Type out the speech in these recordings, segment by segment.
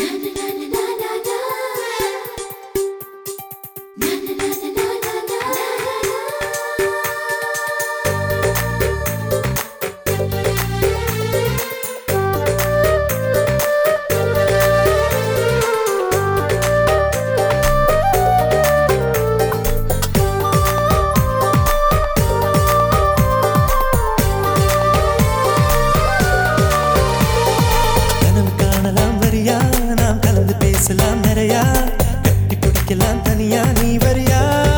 நிறையா கட்டி பிடிக்கலாம் தனியா நீ வரியா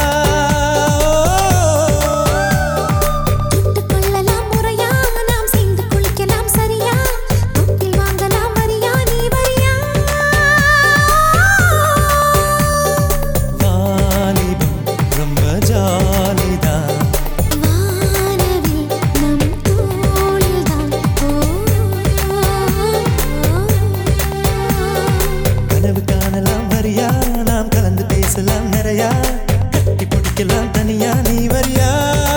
கொள்ளலாம் முறையா நாம் சேர்ந்து குளிக்கலாம் சரியா தொட்டில் வாங்கலாம் வரியா நீ வரியா வாலிபம் ரொம்ப ஜாலிதான் வானவில் நம் தோளில்தான் கனவு காணலாம் வரியா நாம் கலந்து பேசலாம் நிறையா கட்டி பிடிக்கலாம் தனியா நீ வரியா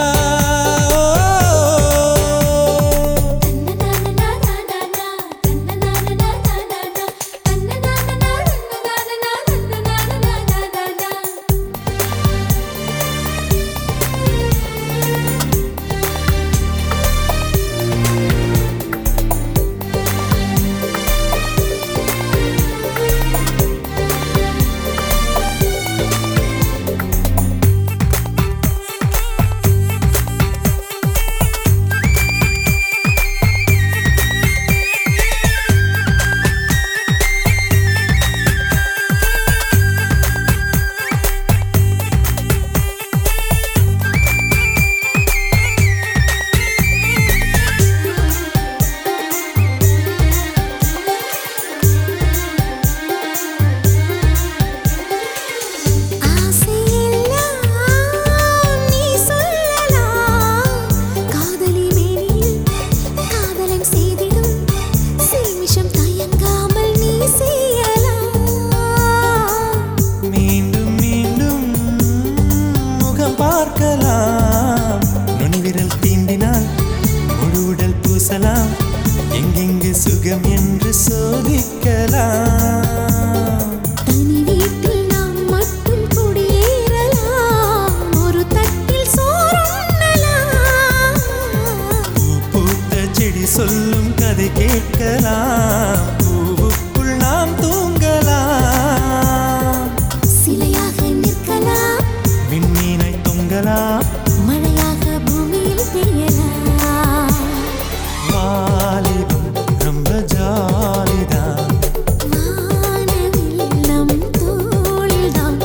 பார்க்கலாம் நுனிவிரல் தீண்டினால் முழு உடல் பூசலாம் எங்கெங்கு சுகம் என்று சோதிக்கலாம் தனி வீட்டில் நாம் மட்டும் குடியேறலாம் ஒரு தட்டில் சோறுண்ணலாம் பூத்த செடி சொல்லும் கதை கேட்கலாம் பூவுக்குள் நாம் தூங்கலாம் சிலையாக நிற்கலாம் விண்மீனை தொங்கலாம் மழையாக பூமியில் பெய்யலாம் வாலிபம் ரொம்ப ஜாலிதான் வானவில் நம் தோளில்தான்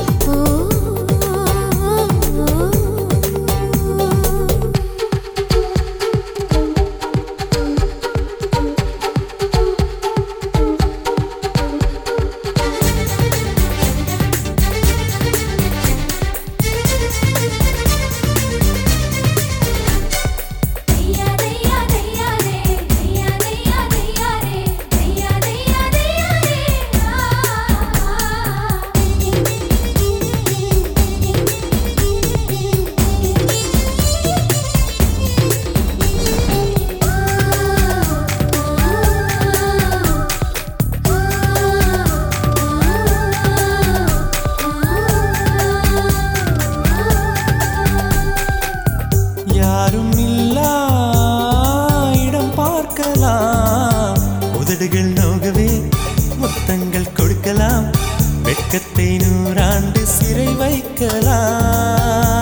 யாரும் இல்லா இடம் பார்க்கலாம் உதடுகள் நோகவே முத்தங்கள் கொடுக்கலாம் வெட்கத்தை 100 ஆண்டு சிறை வைக்கலாம்